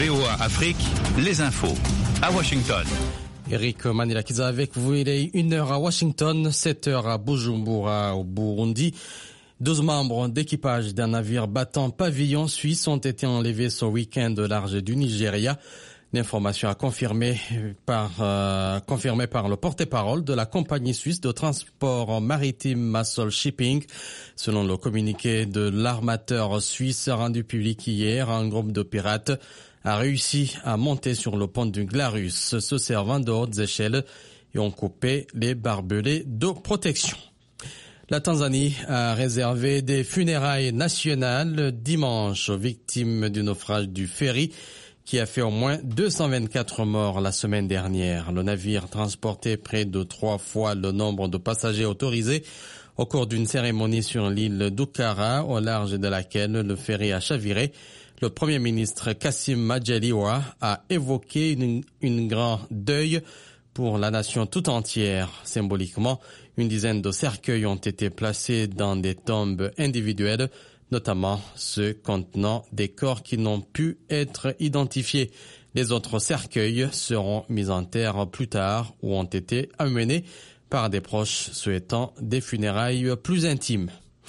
VOA Afrique, les infos à Washington. Eric Manilakiza avec vous, il est 1h à Washington, 7h à Bujumbura au Burundi. 12 membres d'équipage d'un navire battant pavillon suisse ont été enlevés ce week-end au large du Nigeria. L'information a confirmée par le porte-parole de la compagnie suisse de transport maritime Massol Shipping. Selon le communiqué de l'armateur suisse rendu public hier, un groupe de pirates a réussi à monter sur le pont du Glarus, se servant de hautes échelles et ont coupé les barbelés de protection. La Tanzanie a réservé des funérailles nationales dimanche aux victimes du naufrage du ferry qui a fait au moins 224 morts la semaine dernière. Le navire transportait près de 3 fois le nombre de passagers autorisés au cours d'une cérémonie sur l'île d'Ukara, au large de laquelle le ferry a chaviré. Le Premier ministre Kassim Majaliwa a évoqué une grand deuil pour la nation tout entière. Symboliquement, une dizaine de cercueils ont été placés dans des tombes individuelles, notamment ceux contenant des corps qui n'ont pu être identifiés. Les autres cercueils seront mis en terre plus tard ou ont été amenés par des proches souhaitant des funérailles plus intimes.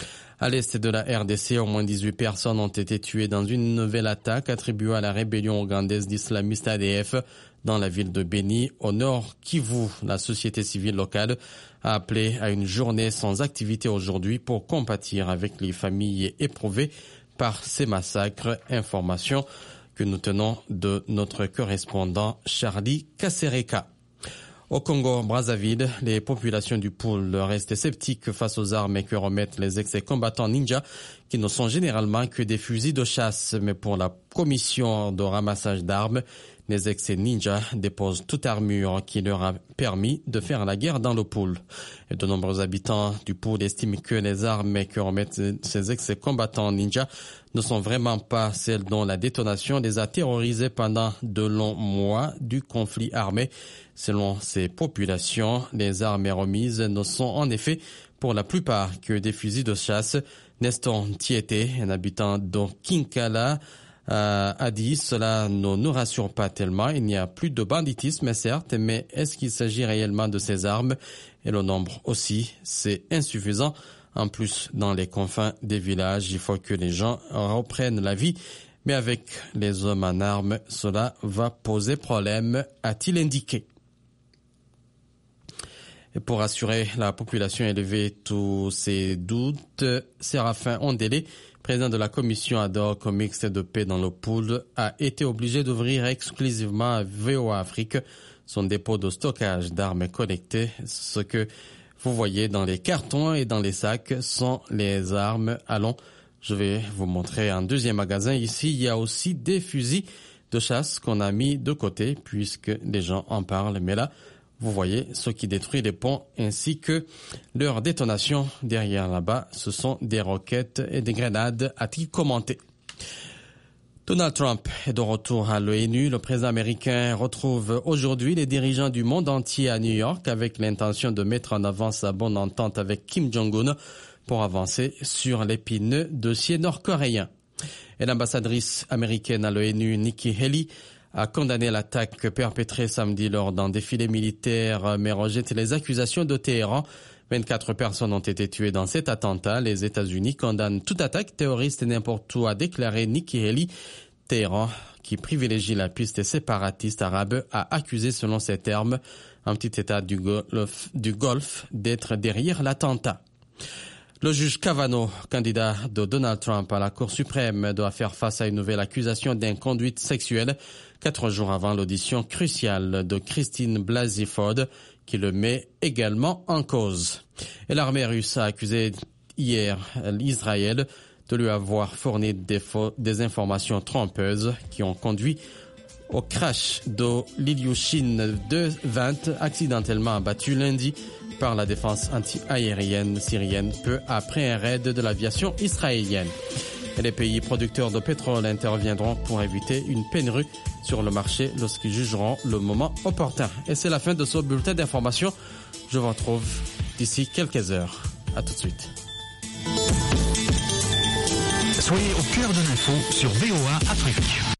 À l'est de la RDC, au moins 18 personnes ont été tuées dans une nouvelle attaque attribuée à la rébellion ougandaise d'islamistes ADF dans la ville de Beni, au nord Kivu. La société civile locale a appelé à une journée sans activité aujourd'hui pour compatir avec les familles éprouvées par ces massacres. Information que nous tenons de notre correspondant Charlie Kasereka. Au Congo-Brazzaville, les populations du pôle restent sceptiques face aux armes que remettent les ex-combattants ninjas, qui ne sont généralement que des fusils de chasse. Mais pour la commission de ramassage d'armes, les ex-ninjas déposent toute armure qui leur a permis de faire la guerre dans le pôle. Et de nombreux habitants du pôle estiment que les armes que remettent ces ex-combattants ninjas ne sont vraiment pas celles dont la détonation les a terrorisés pendant de longs mois du conflit armé. Selon ces populations, les armes remises ne sont en effet pour la plupart que des fusils de chasse. Nestor Tieté, un habitant de Kinkala, a dit « Cela ne nous rassure pas tellement. Il n'y a plus de banditisme, certes, mais est-ce qu'il s'agit réellement de ces armes ?» Et le nombre aussi, c'est insuffisant. En plus, dans les confins des villages, il faut que les gens reprennent la vie. Mais avec les hommes en armes, cela va poser problème, a-t-il indiqué. Et pour assurer la population et lever tous ces doutes, Séraphin Ondélé, président de la commission ad hoc mixte de paix dans le pôle, a été obligé d'ouvrir exclusivement à VOA Afrique son dépôt de stockage d'armes collectées. Ce que vous voyez dans les cartons et dans les sacs sont les armes. Allons, je vais vous montrer un deuxième magasin. Ici, il y a aussi des fusils de chasse qu'on a mis de côté puisque les gens en parlent. Mais là, vous voyez ce qui détruit les ponts ainsi que leur détonation. Derrière là-bas, ce sont des roquettes et des grenades, a-t-il commenté. Donald Trump est de retour à l'ONU. Le président américain retrouve aujourd'hui les dirigeants du monde entier à New York avec l'intention de mettre en avant sa bonne entente avec Kim Jong-un pour avancer sur l'épineux dossier nord-coréen. Et l'ambassadrice américaine à l'ONU, Nikki Haley, a condamné l'attaque perpétrée samedi lors d'un défilé militaire, mais rejette les accusations de Téhéran. 24 personnes ont été tuées dans cet attentat. Les États-Unis condamnent toute attaque terroriste n'importe où, a déclaré Nikki Haley. Téhéran, qui privilégie la piste séparatiste arabe, a accusé, selon ses termes, un petit État du Golfe d'être derrière l'attentat. Le juge Kavanaugh, candidat de Donald Trump à la Cour suprême, doit faire face à une nouvelle accusation d'inconduite sexuelle 4 jours avant l'audition cruciale de Christine Blasey Ford, qui le met également en cause. Et l'armée russe a accusé hier Israël de lui avoir fourni des informations trompeuses qui ont conduit au crash de l'Ilyushin 2-20, accidentellement abattu lundi par la défense anti-aérienne syrienne peu après un raid de l'aviation israélienne. Et les pays producteurs de pétrole interviendront pour éviter une pénurie sur le marché lorsqu'ils jugeront le moment opportun. Et c'est la fin de ce bulletin d'information. Je vous retrouve d'ici quelques heures. À tout de suite. Soyez au cœur de l'info sur VOA Afrique.